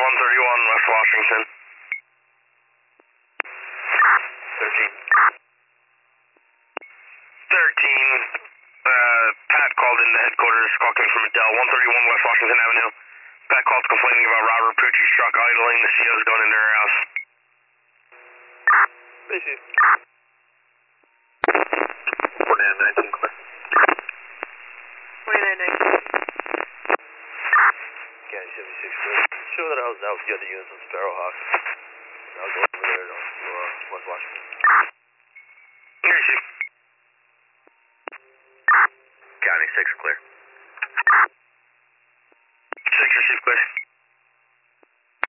131 West Washington. 13. Pat called into headquarters, call came from Adele, 131 West Washington Avenue. Pat called complaining about Robert Pucci's truck idling, the CO's going into her house. Thank you. 4919, clear. 2919. County 76, clear. Show that I was out with the other units on Sparrowhawk. I'll go over there to West Washington. Here you see. County 6, clear.